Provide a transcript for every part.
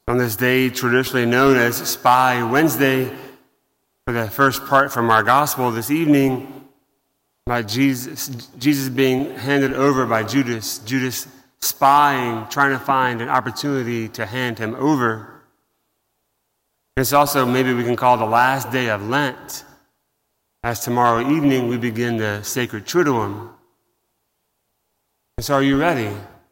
On this day, traditionally known as Spy Wednesday, for the first part from our gospel this evening, by Jesus being handed over by Judas spying, trying to find an opportunity to hand him over. It's also maybe we can call the last day of Lent, as tomorrow evening we begin the sacred Triduum. And so are you ready?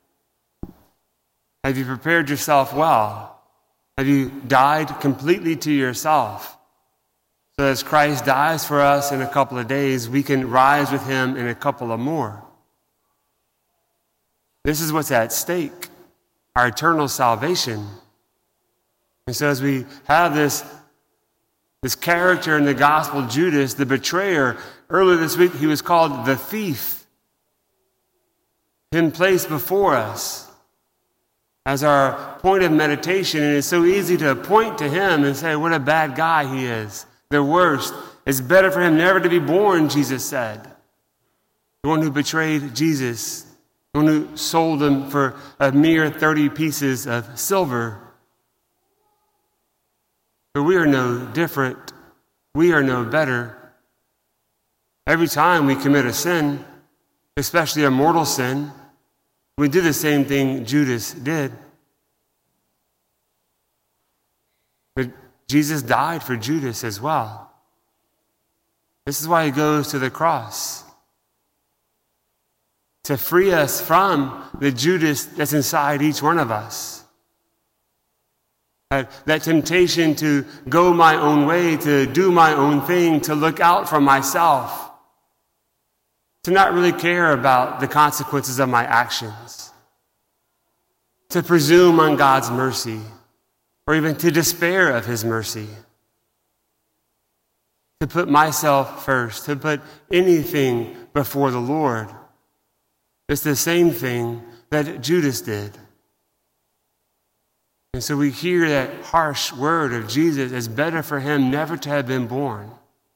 Have you prepared yourself well? Have you died completely to yourself? So as Christ dies for us in a couple of days, we can rise with him in a couple of more. This is what's at stake, our eternal salvation. And so as we have this character in the gospel, Judas, the betrayer, earlier this week he was called the thief, him placed before us as our point of meditation. And it's so easy to point to him and say, what a bad guy he is. The worst. It's better for him never to be born, Jesus said. The one who betrayed Jesus, the one who sold him for a mere 30 pieces of silver. But we are no different. We are no better. Every time we commit a sin, especially a mortal sin, we do the same thing Judas did. But Jesus died for Judas as well. This is why he goes to the cross. To free us from the Judas that's inside each one of us. That temptation to go my own way, to do my own thing, to look out for myself. To not really care about the consequences of my actions. To presume on God's mercy. Or even to despair of his mercy. To put myself first. To put anything before the Lord. It's the same thing that Judas did. And so we hear that harsh word of Jesus, it's better for him never to have been born.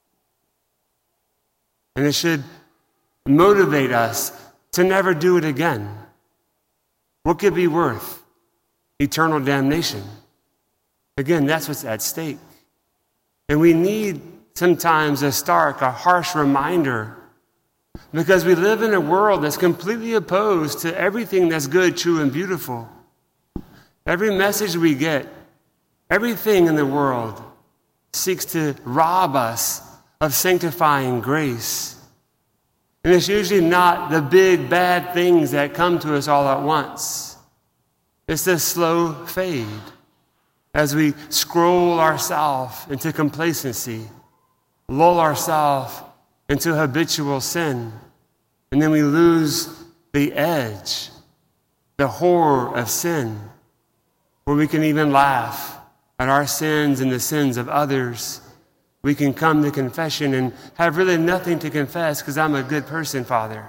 And it should motivate us to never do it again. What could be worth eternal damnation? Again, that's what's at stake. And we need sometimes a harsh reminder, because we live in a world that's completely opposed to everything that's good, true, and beautiful. Every message we get, everything in the world seeks to rob us of sanctifying grace. And it's usually not the big, bad things that come to us all at once. It's the slow fade as we scroll ourselves into complacency, lull ourselves into habitual sin, and then we lose the edge, the horror of sin, where we can even laugh at our sins and the sins of others. We can come to confession and have really nothing to confess because I'm a good person, Father.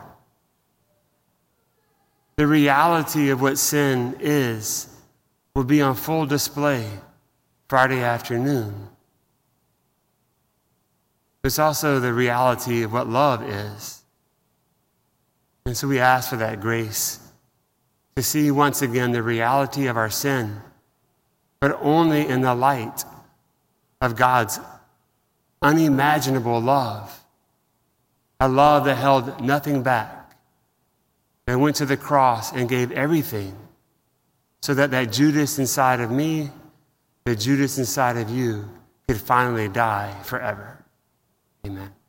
The reality of what sin is will be on full display Friday afternoon. It's also the reality of what love is. And so we ask for that grace to see once again the reality of our sin, but only in the light of God's unimaginable love. A love that held nothing back, that went to the cross and gave everything, so that Judas inside of me, the Judas inside of you, could finally die forever. Amen.